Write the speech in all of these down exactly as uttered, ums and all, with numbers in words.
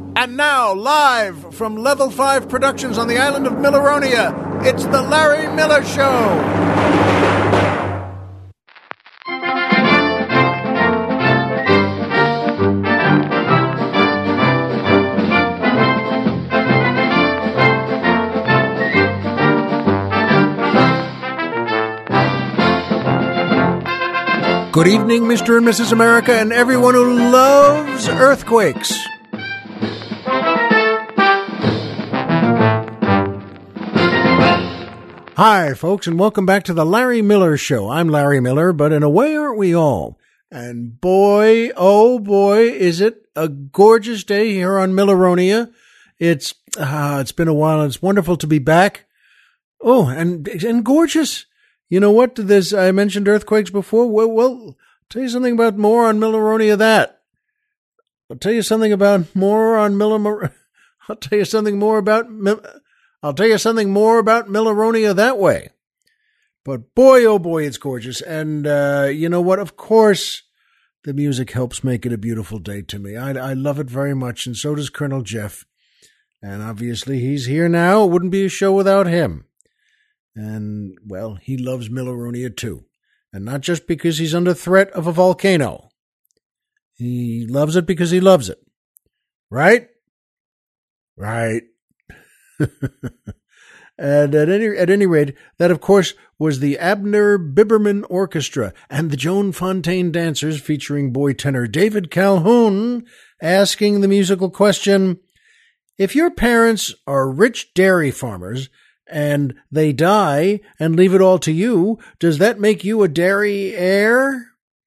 And now, live from Level five Productions on the island of Milleronia, it's The Larry Miller Show. Good evening, Mister and Missus America, and everyone who loves earthquakes. Hi, folks, and welcome back to the Larry Miller Show. I'm Larry Miller, but in a way, aren't we all? And boy, oh boy, is it a gorgeous day here on Milleronia. It's uh, it's been a while, and it's wonderful to be back. Oh, and and gorgeous. You know what? There's, I mentioned earthquakes before. Well, well, I'll tell you something about more on Milleronia that. I'll tell you something about more on Miller. I'll tell you something more about. I'll tell you something more about Milleronia that way. But boy, oh boy, it's gorgeous. And uh, you know what? Of course, the music helps make it a beautiful day to me. I, I love it very much, and so does Colonel Jeff. And obviously, he's here now. It wouldn't be a show without him. And, well, he loves Milleronia too. And not just because he's under threat of a volcano. He loves it because he loves it. Right? Right. And at any, at any rate, that, of course, was the Abner Biberman Orchestra and the Joan Fontaine Dancers featuring boy tenor David Calhoun asking the musical question, if your parents are rich dairy farmers and they die and leave it all to you, does that make you a dairy heir?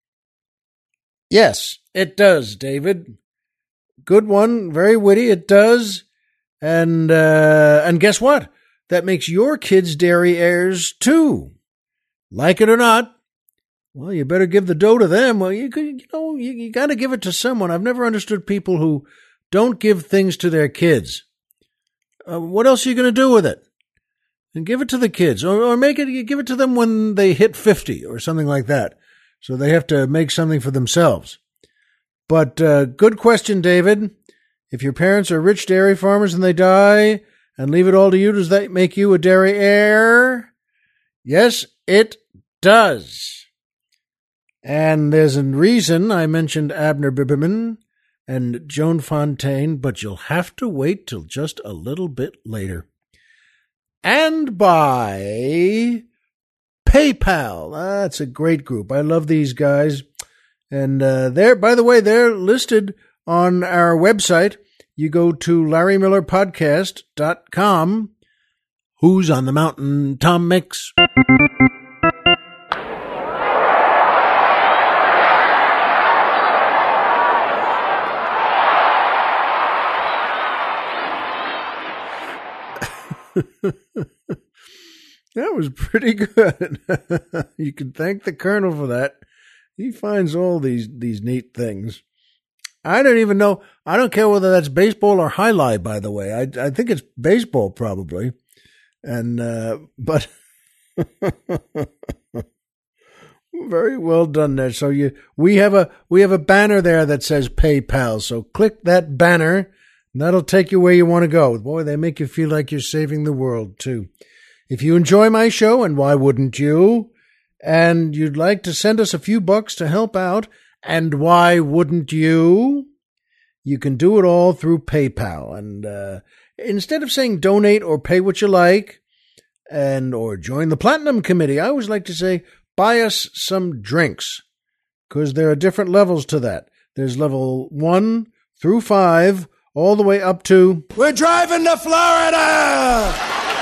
Yes, it does, David. Good one, very witty, it does. And uh, and guess what? That makes your kids dairy heirs too. Like it or not. Well, you better give the dough to them. Well, you you know, you, you got to give it to someone. I've never understood people who don't give things to their kids. Uh, what else are you going to do with it? And give it to the kids, or, or make it, you give it to them when they hit fifty or something like that. So they have to make something for themselves. But uh, good question, David. If your parents are rich dairy farmers and they die and leave it all to you, does that make you a dairy heir? Yes, it does. And there's a reason I mentioned Abner Biberman and Joan Fontaine, but you'll have to wait till just a little bit later. And by PayPal. That's a great group. I love these guys. And uh, they're, by the way, they're listed on our website. You go to larry miller podcast dot com. Who's on the Mountain? Tom Mix. That was pretty good. You can thank the Colonel for that. He finds all these, these neat things. I don't even know. I don't care whether that's baseball or highlight, by the way. I, I think it's baseball probably. And, uh, but very well done there. So you, we have a, we have a banner there that says PayPal. So click that banner and that'll take you where you want to go. Boy, they make you feel like you're saving the world too. If you enjoy my show, and why wouldn't you, and you'd like to send us a few bucks to help out, and why wouldn't you, you can do it all through PayPal. And uh, instead of saying donate or pay what you like, and or join the Platinum Committee, I always like to say buy us some drinks, because there are different levels to that. There's level one through five, all the way up to, we're driving to Florida!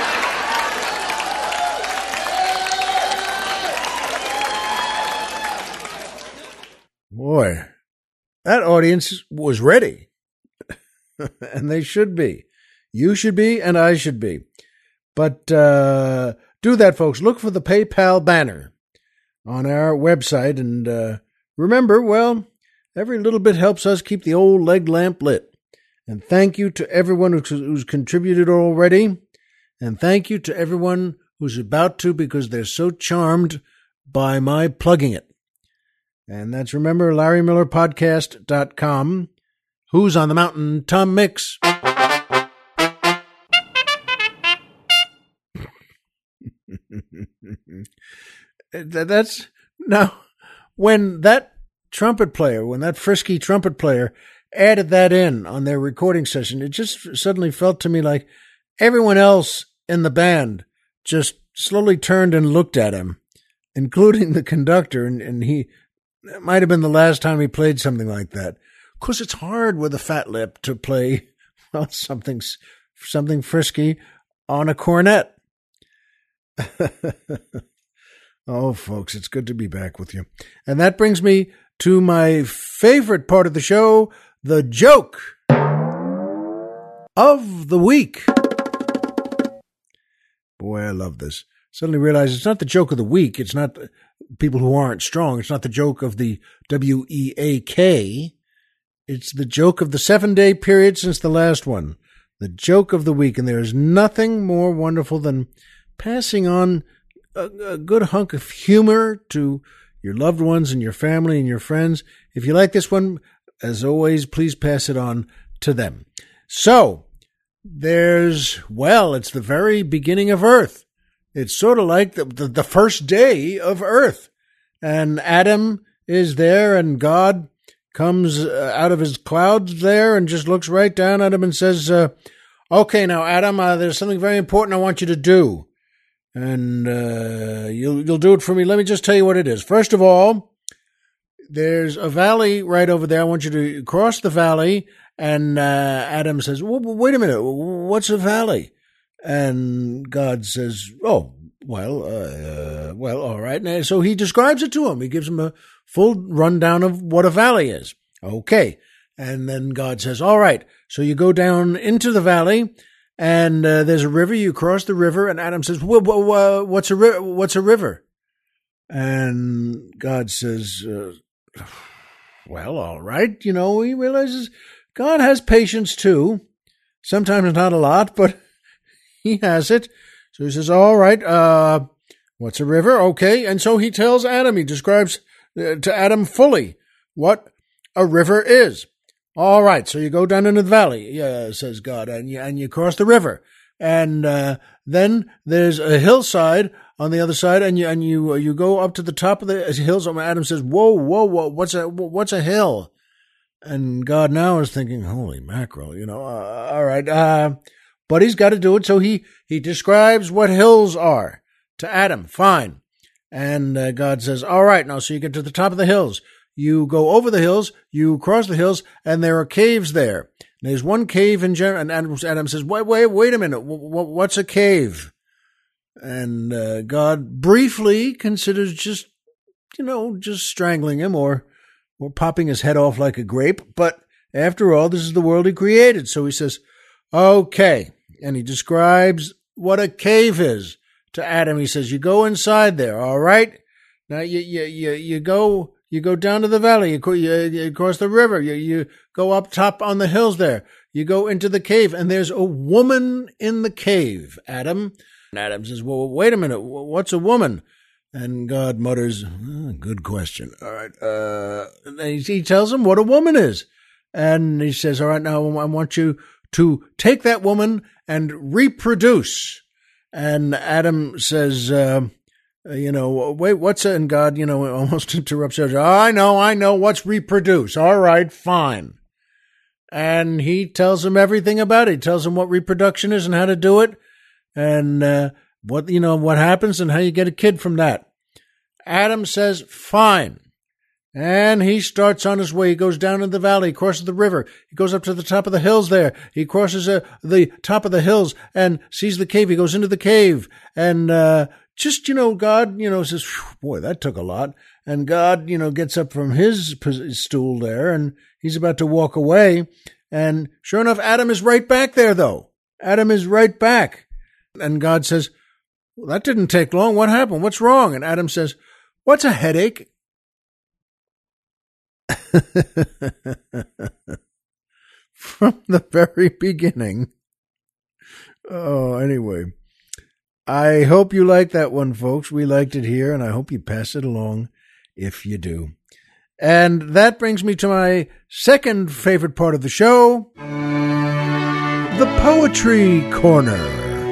Boy, that audience was ready. And they should be. You should be, and I should be. But uh, do that, folks. Look for the PayPal banner on our website. And uh, remember, well, every little bit helps us keep the old leg lamp lit. And thank you to everyone who's, who's contributed already. And thank you to everyone who's about to, because they're so charmed by my plugging it. And that's, remember, larry miller podcast dot com. Who's on the Mountain? Tom Mix. That's now when that trumpet player, when that frisky trumpet player added that in on their recording session, it just suddenly felt to me like everyone else in the band just slowly turned and looked at him, including the conductor, and, and he it might have been the last time he played something like that. Of course, it's hard with a fat lip to play well, something something frisky on a cornet. Oh, folks, it's good to be back with you. And that brings me to my favorite part of the show, the joke of the week. Boy, I love this. Suddenly realize it's not the joke of the week. It's not people who aren't strong. It's not the joke of the W E A K. It's the joke of the seven-day period since the last one. The joke of the week. And there is nothing more wonderful than passing on a, a good hunk of humor to your loved ones and your family and your friends. If you like this one, as always, please pass it on to them. So, there's, well, it's the very beginning of Earth. It's sort of like the, the, the first day of Earth. And Adam is there, and God comes out of his clouds there and just looks right down at him and says, uh, okay, now, Adam, uh, there's something very important I want you to do. And uh, you'll you'll do it for me. Let me just tell you what it is. First of all, there's a valley right over there. I want you to cross the valley. And uh, Adam says, well, wait a minute, what's a valley? And God says, oh, well, uh, well, all right. And so he describes it to him. He gives him a full rundown of what a valley is. Okay. And then God says, all right. So you go down into the valley, and uh, there's a river. You cross the river, and Adam says, well, well, what's a ri- what's a river? And God says, uh, well, all right. You know, he realizes God has patience too. Sometimes not a lot, but he has it. So he says, all right, uh, what's a river? Okay. And so he tells Adam, he describes uh, to Adam fully what a river is. All right. So you go down into the valley, yeah, says God, and you, and you cross the river. And uh, then there's a hillside on the other side, and you and you you go up to the top of the hills. And Adam says, whoa, whoa, whoa, what's a, what's a hill? And God now is thinking, holy mackerel, you know, uh, all right. Uh, but he's got to do it. So he, he describes what hills are to Adam. Fine. And uh, God says, all right, now, so you get to the top of the hills. You go over the hills, you cross the hills, and there are caves there. And there's one cave in general. And Adam, Adam says, wait, wait, wait a minute. What's a cave? And uh, God briefly considers just, you know, just strangling him or or popping his head off like a grape. But after all, this is the world he created. So he says, okay. And he describes what a cave is to Adam. He says, you go inside there, all right? Now you you you, you go you go down to the valley, you, you, you cross the river, you, you go up top on the hills there, you go into the cave, and there's a woman in the cave, Adam. And Adam says, well, wait a minute, what's a woman? And God mutters, oh, good question. All right. Uh, and he tells him what a woman is. And he says, all right, now I want you to take that woman and reproduce. And Adam says, uh, you know, wait, what's it? And God, you know, almost interrupts him. Oh, I know, I know. What's reproduce? All right, fine. And he tells him everything about it. He tells him what reproduction is and how to do it. And, uh, what, you know, what happens and how you get a kid from that. Adam says, fine. And he starts on his way. He goes down in the valley, he crosses the river. He goes up to the top of the hills there. He crosses uh, the top of the hills and sees the cave. He goes into the cave. And uh, just, you know, God, you know, says, boy, that took a lot. And God, you know, gets up from his, his stool there, and he's about to walk away. And sure enough, Adam is right back there, though. Adam is right back. And God says, well, that didn't take long. What happened? What's wrong? And Adam says, what's a headache? From the very beginning. Oh, anyway. I hope you liked that one, folks. We liked it here, and I hope you pass it along if you do. And that brings me to my second favorite part of the show, the Poetry Corner.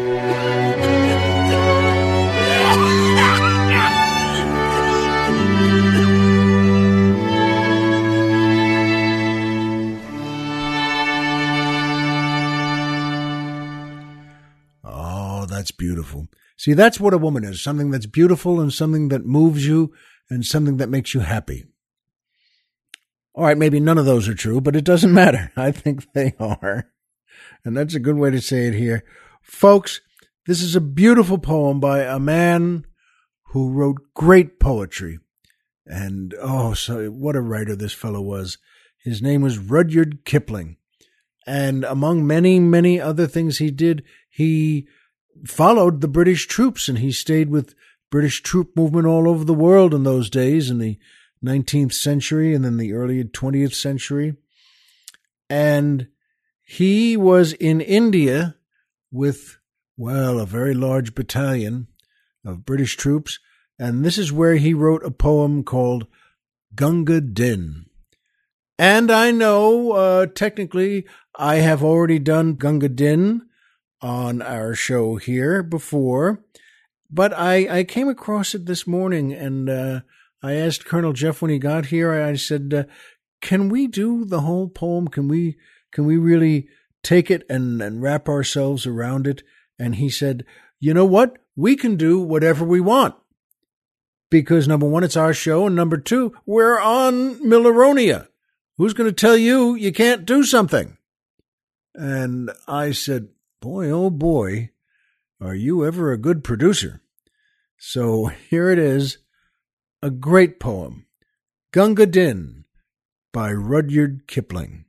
Oh, that's beautiful. See, that's what a woman is, something that's beautiful and something that moves you and something that makes you happy. All right, maybe none of those are true, but it doesn't matter. I think they are. And that's a good way to say it here. Folks, this is a beautiful poem by a man who wrote great poetry. And, oh, so what a writer this fellow was. His name was Rudyard Kipling. And among many, many other things he did, he followed the British troops, and he stayed with British troop movement all over the world in those days, in the nineteenth century and then the early twentieth century. And he was in India with, well, a very large battalion of British troops. And this is where he wrote a poem called Gunga Din. And I know, uh, technically, I have already done Gunga Din on our show here before, but I, I came across it this morning, and uh, I asked Colonel Jeff when he got here, I said, uh, can we do the whole poem? Can we can we really take it and, and wrap ourselves around it? And he said, you know what? We can do whatever we want. Because number one, it's our show, and number two, we're on Milleronia. Who's going to tell you you can't do something? And I said, boy, oh boy, are you ever a good producer? So here it is, a great poem, Gunga Din by Rudyard Kipling.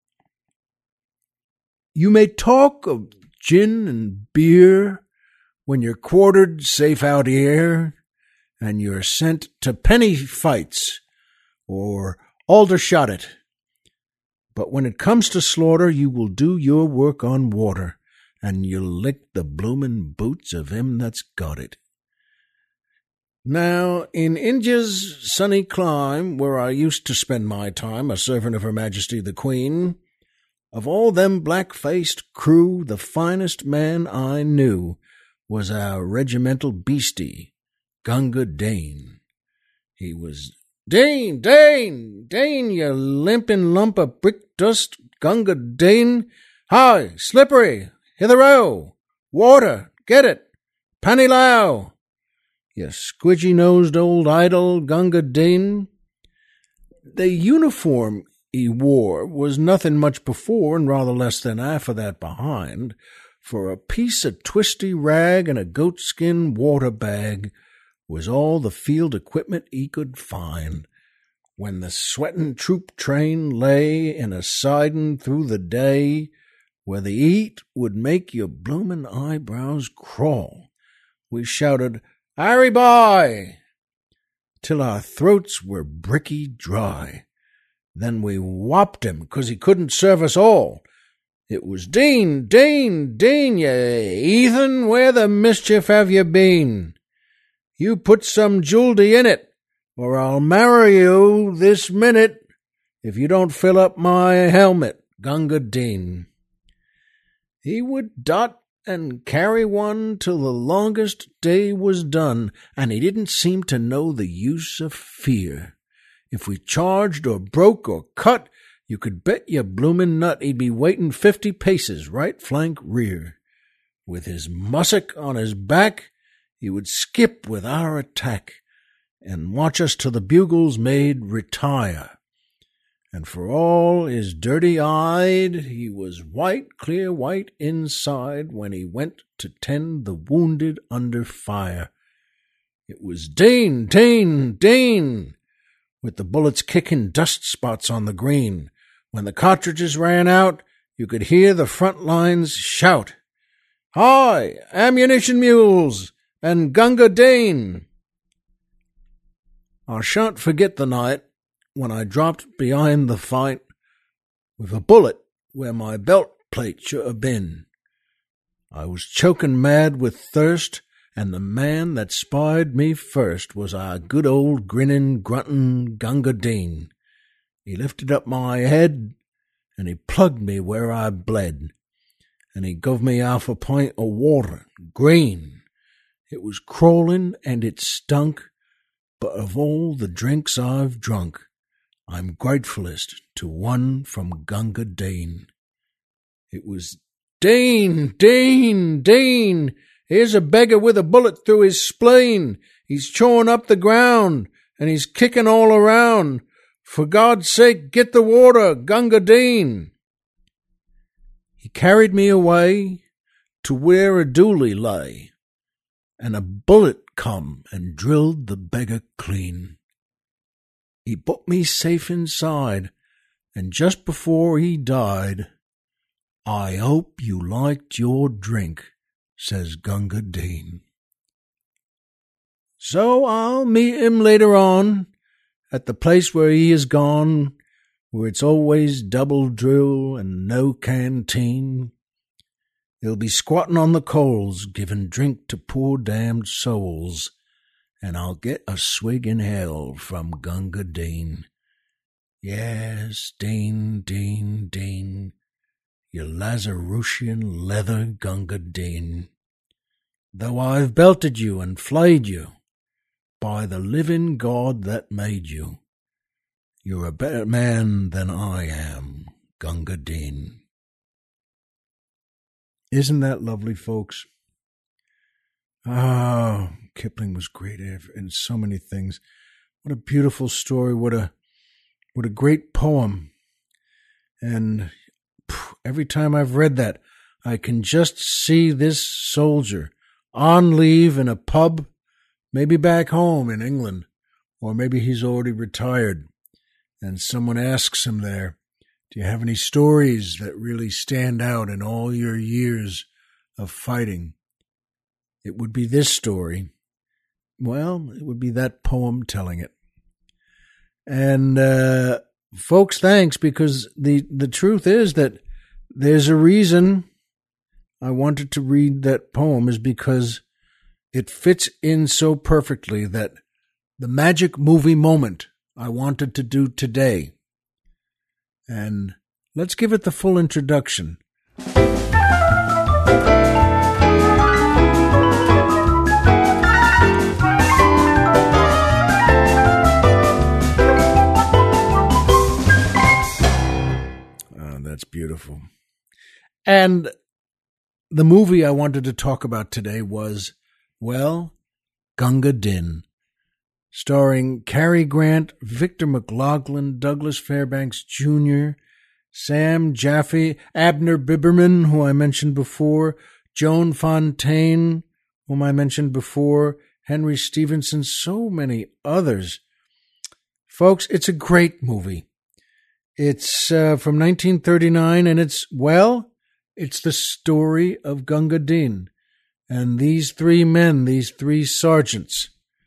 You may talk of gin and beer when you're quartered safe out here and you're sent to penny fights or Aldershot. But when it comes to slaughter, you will do your work on water, and you'll lick the bloomin' boots of him that's got it. Now, in India's sunny clime, where I used to spend my time, a servant of Her Majesty the Queen, of all them black-faced crew, the finest man I knew was our regimental beastie, Gunga Din. He was, Dane, Dane, Dane, you limpin' lump of brick dust, Gunga Din. Hi, Slippery, hitherao, water, get it, Panny Lao. You squidgy-nosed old idol, Gunga Din. The uniform he wore was nothing much before and rather less than half of that behind, for a piece of twisty rag and a goatskin water bag was all the field equipment he could find. When the sweatin' troop train lay in a sidin' through the day, where the heat would make your bloomin' eyebrows crawl, we shouted, "Harry boy!" till our throats were bricky dry. Then we whopped him, 'cause he couldn't serve us all. It was, Dean, Dean, Dean, ye heathen, where the mischief have you been? You put some jewelry in it, or I'll marry you this minute if you don't fill up my helmet, Gunga Din. He would dot and carry one till the longest day was done, and he didn't seem to know the use of fear. If we charged or broke or cut, you could bet your bloomin' nut he'd be waitin' fifty paces right flank rear. With his mussock on his back, he would skip with our attack and watch us till the bugles made retire. And for all his dirty-eyed, he was white, clear white inside when he went to tend the wounded under fire. It was Dane, Dane, Dane, with the bullets kicking dust spots on the green. When the cartridges ran out, you could hear the front lines shout, "Hi, ammunition mules and Gunga Din!" I shan't forget the night when I dropped behind the fight with a bullet where my belt plate should have been. I was choking mad with thirst, and the man that spied me first was our good old grinning, grunting Gunga Din. He lifted up my head, and he plugged me where I bled, and he guv me half a pint of water, green. It was crawling and it stunk, but of all the drinks I've drunk, I'm gratefulest to one from Gunga Din. It was, Din, Din, Din, here's a beggar with a bullet through his spleen. He's chawing up the ground, and he's kicking all around. For God's sake, get the water, Gunga Din. He carried me away to where a dooli lay, and a bullet come and drilled the beggar clean. He put me safe inside, and just before he died, I hope you liked your drink, says Gunga Din. So I'll meet him later on at the place where he is gone, where it's always double drill and no canteen. He'll be squatting on the coals, giving drink to poor damned souls, and I'll get a swig in hell from Gunga Din. Yes, Din, Din, Din, you Lazarusian leather Gunga Din. Though I've belted you and flayed you, by the living God that made you, you're a better man than I am, Gunga Din. Isn't that lovely, folks? Ah, Kipling was great in so many things. What a beautiful story. What a what a great poem. And phew, every time I've read that, I can just see this soldier on leave in a pub, maybe back home in England, or maybe he's already retired, and someone asks him there, do you have any stories that really stand out in all your years of fighting? It would be this story. Well, it would be that poem telling it. And, uh, folks, thanks, because the, the truth is that there's a reason I wanted to read that poem, is because it fits in so perfectly that the magic movie moment I wanted to do today. And let's give it the full introduction. Oh, that's beautiful. And the movie I wanted to talk about today was, well, Gunga Din, starring Cary Grant, Victor McLaglen, Douglas Fairbanks Junior, Sam Jaffe, Abner Biberman, who I mentioned before, Joan Fontaine, whom I mentioned before, Henry Stevenson, so many others. Folks, it's a great movie. It's uh, from nineteen thirty-nine, and it's, well, it's the story of Gunga Din. And these three men, these three sergeants,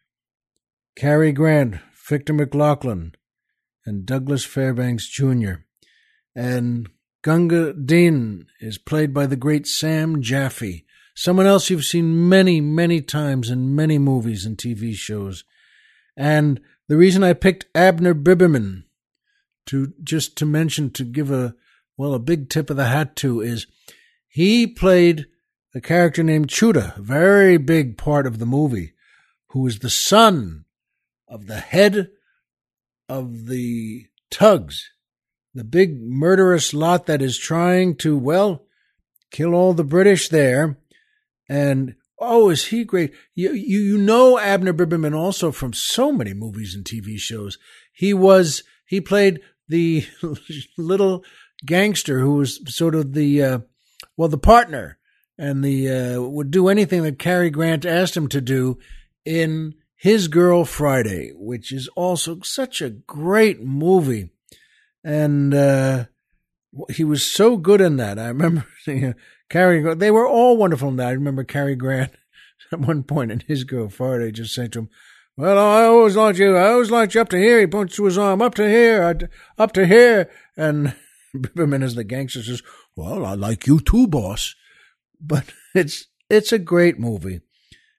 Cary Grant, Victor McLaglen, and Douglas Fairbanks Junior And Gunga Din is played by the great Sam Jaffe, someone else you've seen many, many times in many movies and T V shows. And the reason I picked Abner Biberman to just to mention, to give a, well, a big tip of the hat to, is he played a character named Chuda, a very big part of the movie, who is the son of the head of the Tugs, the big murderous lot that is trying to, well, kill all the British there. And, oh, is he great? You, you, you know Abner Biberman also from so many movies and T V shows. He was, he played the little gangster who was sort of the, uh, well, the partner, and the uh, would do anything that Cary Grant asked him to do in His Girl Friday, which is also such a great movie. And uh, he was so good in that. I remember seeing Cary Grant. They were all wonderful in that. I remember Cary Grant at one point in His Girl Friday just saying to him, well, I always liked you. I always liked you up to here. He points to his arm, up to here, up to here. And Biberman, as the gangster, says, well, I like you too, boss. But it's it's a great movie.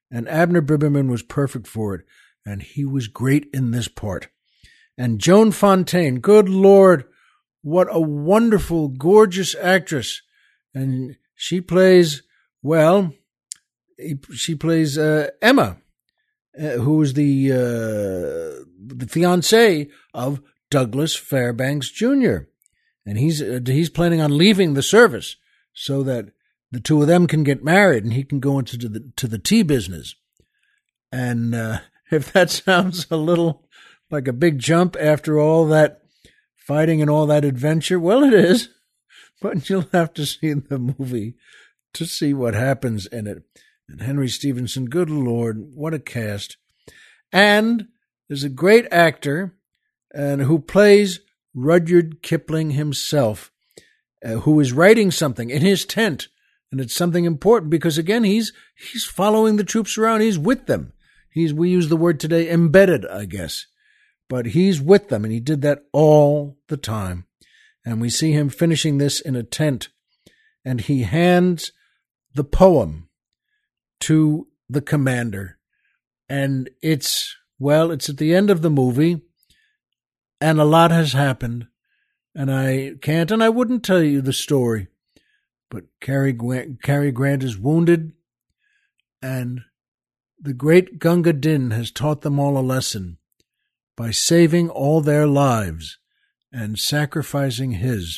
And Abner Biberman was perfect for it. And he was great in this part. And Joan Fontaine, good Lord, what a wonderful, gorgeous actress. And she plays, well, she plays uh, Emma, uh, who is the, uh, the fiancée of Douglas Fairbanks Junior And he's uh, he's planning on leaving the service so that the two of them can get married and he can go into the to the tea business. And uh, if that sounds a little like a big jump after all that fighting and all that adventure, well, it is. But you'll have to see the movie to see what happens in it. And Henry Stevenson, good Lord, what a cast. And there's a great actor and who plays Rudyard Kipling himself, uh, who is writing something in his tent. And it's something important because, again, he's he's following the troops around. He's with them. He's, we use the word today, embedded, I guess. But he's with them, and he did that all the time. And we see him finishing this in a tent. And he hands the poem to the commander. And it's, well, it's at the end of the movie. And a lot has happened, and I can't, and I wouldn't tell you the story. But Cary Grant, Cary Grant is wounded, and the great Gunga Din has taught them all a lesson by saving all their lives and sacrificing his.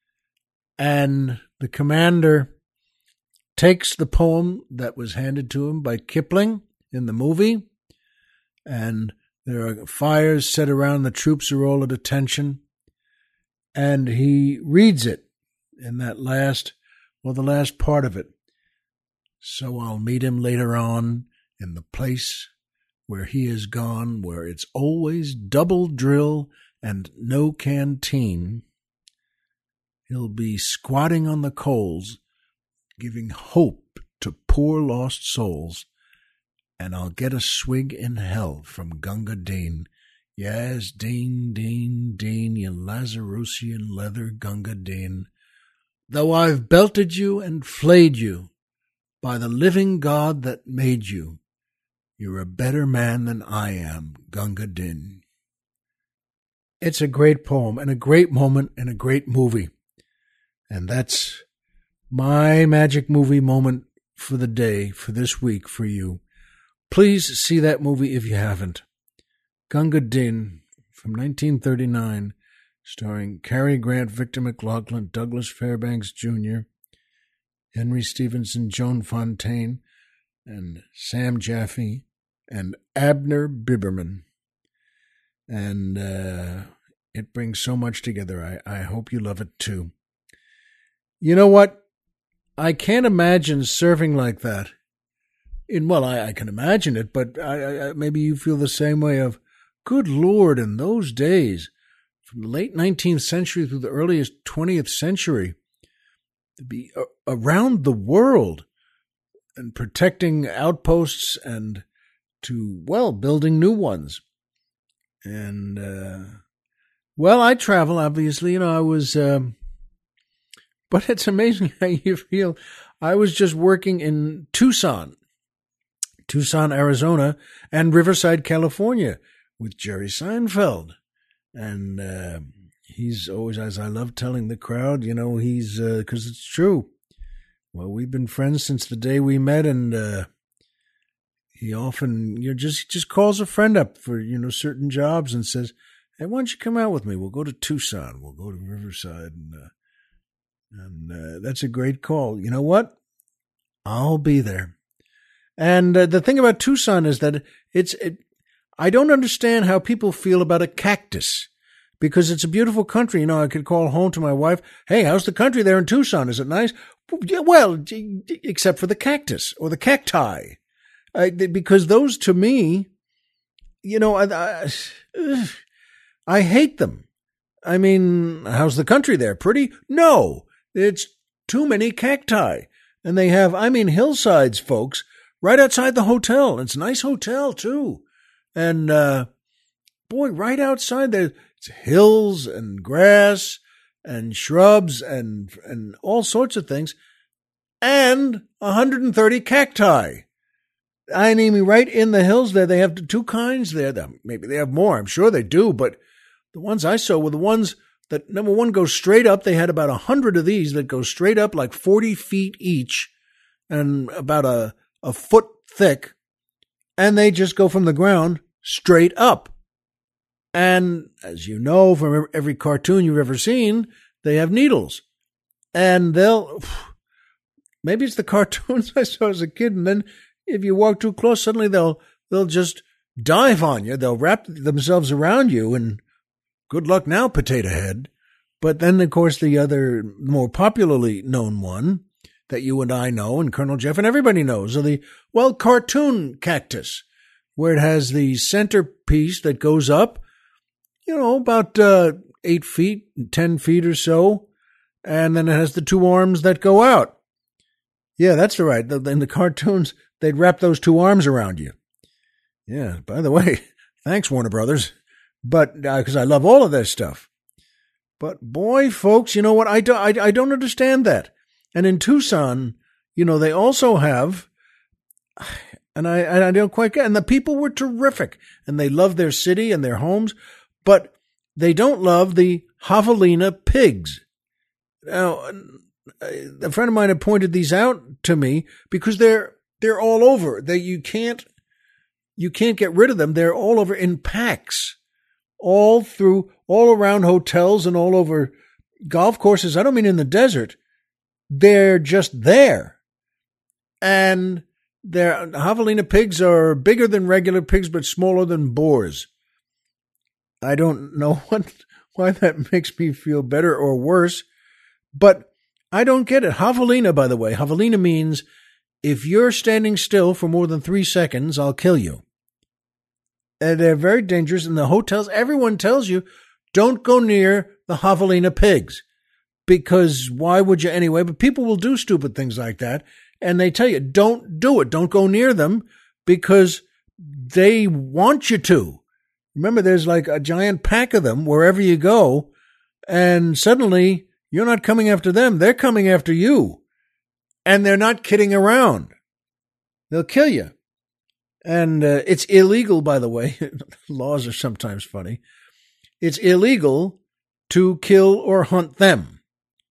And the commander takes the poem that was handed to him by Kipling in the movie, and there are fires set around. The troops are all at attention. And he reads it in that last, well, the last part of it. So I'll meet him later on in the place where he is gone, where it's always double drill and no canteen. He'll be squatting on the coals, giving hope to poor lost souls. And I'll get a swig in hell from Gunga Din. Yes, Din, Din, Din, you Lazarusian leather Gunga Din. Though I've belted you and flayed you, by the living God that made you, you're a better man than I am, Gunga Din. It's a great poem and a great moment and a great movie. And that's my magic movie moment for the day, for this week, for you. Please see that movie if you haven't. Gunga Din from nineteen thirty-nine, starring Cary Grant, Victor McLaglen, Douglas Fairbanks Junior, Henry Stevenson, Joan Fontaine, and Sam Jaffe, and Abner Biberman. And uh, it brings so much together. I, I hope you love it too. You know what? I can't imagine serving like that. In, well, I, I can imagine it, but I, I, maybe you feel the same way of, good Lord, in those days, from the late nineteenth century through the earliest twentieth century, to be a, around the world and protecting outposts and to, well, building new ones. And, uh, well, I travel, obviously. You know, I was, um, but it's amazing how you feel. I was just working in Tucson. Tucson, Arizona, and Riverside, California, with Jerry Seinfeld. And uh, he's always, as I love telling the crowd, you know, he's, because uh, it's true. Well, we've been friends since the day we met, and uh, he often, you know, just just calls a friend up for, you know, certain jobs and says, hey, why don't you come out with me? We'll go to Tucson. We'll go to Riverside. And, uh, and uh, that's a great call. You know what? I'll be there. And uh, the thing about Tucson is that it's, it, I don't understand how people feel about a cactus, because it's a beautiful country. You know, I could call home to my wife, hey, how's the country there in Tucson? Is it nice? Well, except for the cactus or the cacti, uh, because those to me, you know, I, I, I hate them. I mean, how's the country there? Pretty? No, it's too many cacti. And they have, I mean, hillsides, folks, right outside the hotel. It's a nice hotel, too. And, uh, boy, right outside there, it's hills and grass and shrubs and and all sorts of things, and one hundred thirty cacti. I mean, right in the hills there, they have two kinds there. Maybe they have more. I'm sure they do. But the ones I saw were the ones that, number one, go straight up. They had about a hundred of these that go straight up like forty feet each and about a, a foot thick. And they just go from the ground straight up. And as you know, from every cartoon you've ever seen, they have needles. And they'll, maybe it's the cartoons I saw as a kid, and then if you walk too close, suddenly they'll they'll just dive on you. They'll wrap themselves around you, and good luck now, Potato Head. But then, of course, the other more popularly known one that you and I know, and Colonel Jeff and everybody knows, are the, well, cartoon cactus, where it has the centerpiece that goes up, you know, about uh, eight feet, ten feet or so, and then it has the two arms that go out. Yeah, that's right. In the cartoons, they'd wrap those two arms around you. Yeah, by the way, thanks, Warner Brothers. But, because uh, I love all of that stuff. But boy, folks, you know what? I, do, I, I don't understand that. And in Tucson, you know, they also have, and I, I don't quite get, and the people were terrific. And they love their city and their homes, but they don't love the javelina pigs. Now, a friend of mine had pointed these out to me because they're they're all over. They you can't you can't get rid of them. They're all over in packs, all through all around hotels and all over golf courses. I don't mean in the desert. They're just there, and their javelina pigs are bigger than regular pigs but smaller than boars. I don't know what why that makes me feel better or worse, but I don't get it. Javelina, by the way, javelina means if you're standing still for more than three seconds, I'll kill you. And they're very dangerous. In the hotels, everyone tells you, don't go near the javelina pigs. Because why would you anyway? But people will do stupid things like that. And they tell you, don't do it. Don't go near them because they want you to. Remember, there's like a giant pack of them wherever you go. And suddenly, you're not coming after them. They're coming after you. And they're not kidding around. They'll kill you. And uh, it's illegal, by the way. Laws are sometimes funny. It's illegal to kill or hunt them.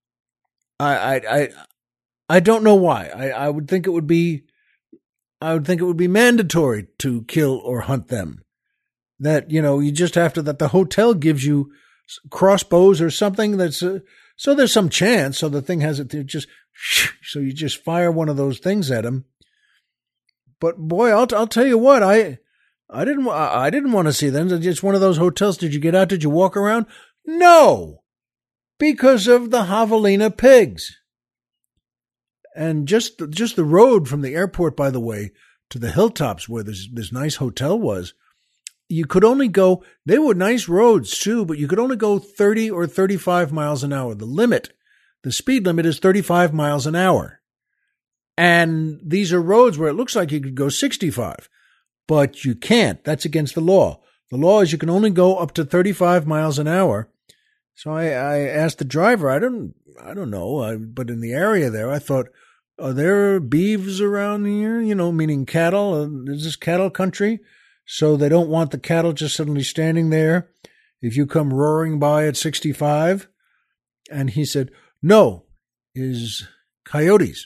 I I I, I don't know why. I, I would think it would be I would think it would be mandatory to kill or hunt them. That, you know, you just have to, that the hotel gives you crossbows or something that's uh, so there's some chance. So the thing has it just, so you just fire one of those things at him. But boy, I'll I'll tell you what, I I didn't I didn't want to see them. It's just one of those hotels. Did you get out? Did you walk around? No, because of the javelina pigs. And just just the road from the airport, by the way, to the hilltops where this this nice hotel was, you could only go, they were nice roads too, but you could only go thirty or thirty-five miles an hour. The limit, the speed limit is thirty-five miles an hour. And these are roads where it looks like you could go sixty-five, but you can't. That's against the law. The law is you can only go up to thirty-five miles an hour. So I, I asked the driver, I don't, I don't know, I, but in the area there, I thought, are there beeves around here? You know, meaning cattle? Is this cattle country? So they don't want the cattle just suddenly standing there if you come roaring by at sixty-five. And he said, no, is coyotes.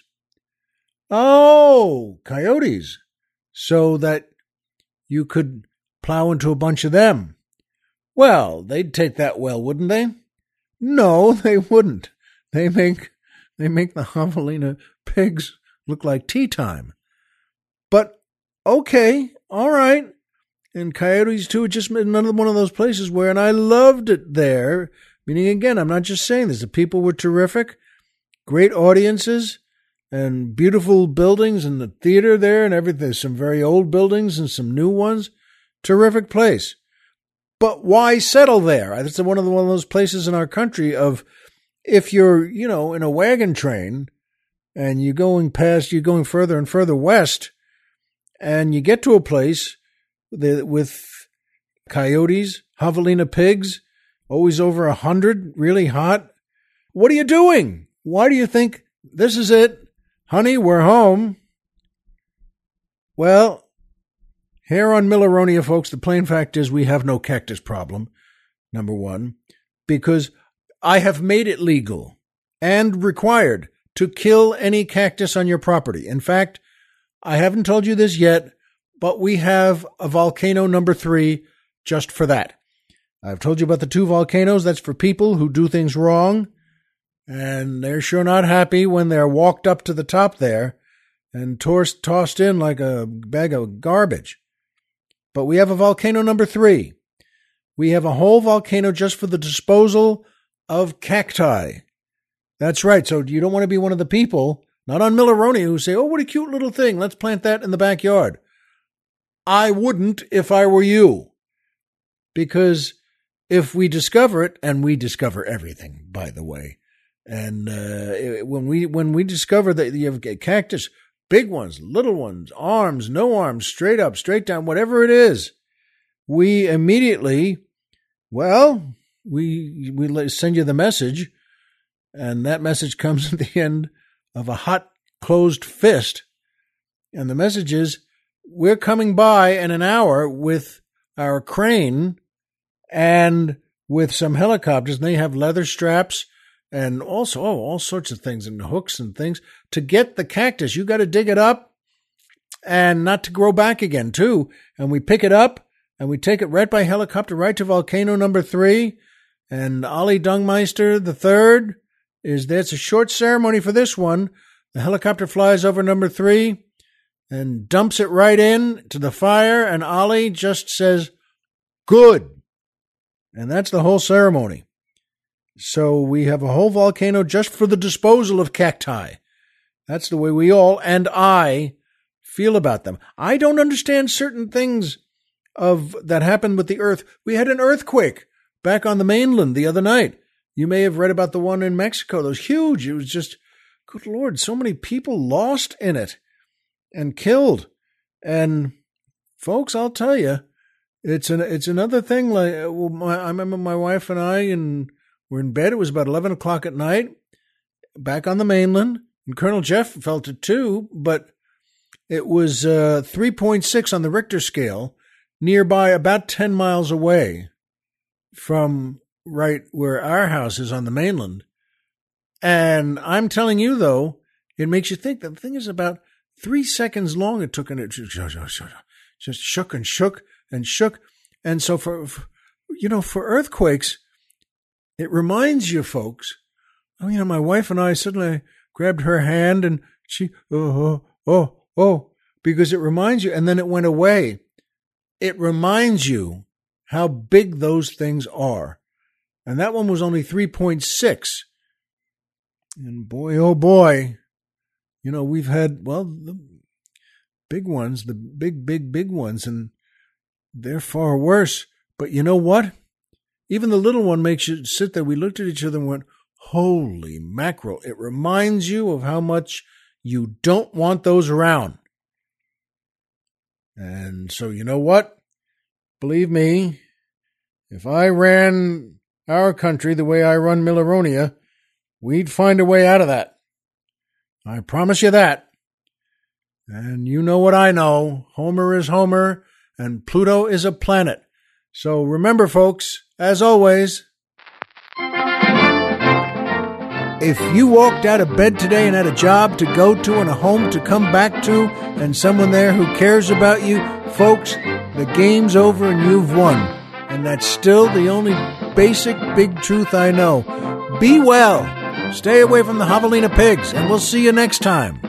Oh, coyotes. So that you could plow into a bunch of them. Well, they'd take that well, wouldn't they? No, they wouldn't. They make they make the javelina pigs look like tea time. But okay, all right. And coyotes too, just another one of those places where, and I loved it there. Meaning again, I'm not just saying this. The people were terrific, great audiences, and beautiful buildings, and the theater there and everything. There's some very old buildings and some new ones. Terrific place. But why settle there? It's one of the, one of those places in our country of, if you're, you know, in a wagon train and you're going past, you're going further and further west, and you get to a place with coyotes, javelina pigs, always over a hundred, really hot. What are you doing? Why do you think this is it? Honey, we're home. Well, Here on Milleronia, folks, the plain fact is we have no cactus problem, number one, because I have made it legal and required to kill any cactus on your property. In fact, I haven't told you this yet, but we have a volcano number three just for that. I've told you about the two volcanoes. That's for people who do things wrong, and they're sure not happy when they're walked up to the top there and tossed, tossed in like a bag of garbage. But we have a volcano number three. We have a whole volcano just for the disposal of cacti. That's right. So you don't want to be one of the people, not on Milleronia, who say, oh, what a cute little thing. Let's plant that in the backyard. I wouldn't if I were you. Because if we discover it, and we discover everything, by the way, and uh, when we when we discover that you have a cactus, big ones, little ones, arms, no arms, straight up, straight down, whatever it is, we immediately, well, we we send you the message, and that message comes at the end of a hot, closed fist. And the message is, we're coming by in an hour with our crane and with some helicopters, and they have leather straps and also oh, all sorts of things and hooks and things to get the cactus. You got to dig it up and not to grow back again, too. And we pick it up and we take it right by helicopter right to volcano number three. And Ollie Dungmeister the third is there. It's a short ceremony for this one. The helicopter flies over number three and dumps it right in to the fire. And Ollie just says, good. And that's the whole ceremony. So we have a whole volcano just for the disposal of cacti. That's the way we all, and I, feel about them. I don't understand certain things of that happened with the earth. We had an earthquake back on the mainland the other night. You may have read about the one in Mexico. It was huge. It was just, good Lord, so many people lost in it and killed. And folks, I'll tell you, it's an it's another thing. Like well, my, I remember my wife and I, and we're in bed. It was about eleven o'clock at night, back on the mainland. And Colonel Jeff felt it too, but it was uh, three point six on the Richter scale, nearby, about ten miles away from right where our house is on the mainland. And I'm telling you, though, it makes you think. The thing is, about three seconds long it took, and it just, just shook and shook and shook. And so for, for, you know, for earthquakes, it reminds you, folks. Oh, you know, my wife and I suddenly grabbed her hand, and she, oh, oh, oh, oh, because it reminds you, and then it went away. It reminds you how big those things are. And that one was only three point six. And boy, oh boy, you know, we've had, well, the big ones, the big, big, big ones, and they're far worse. But you know what? Even the little one makes you sit there. We looked at each other and went, holy mackerel. It reminds you of how much you don't want those around. And so, you know what? Believe me, if I ran our country the way I run Milleronia, we'd find a way out of that. I promise you that. And you know what I know. Homer is Homer, and Pluto is a planet. So remember, folks, as always, if you walked out of bed today and had a job to go to and a home to come back to and someone there who cares about you, folks, the game's over and you've won. And that's still the only basic big truth I know. Be well. Stay away from the javelina pigs, and we'll see you next time.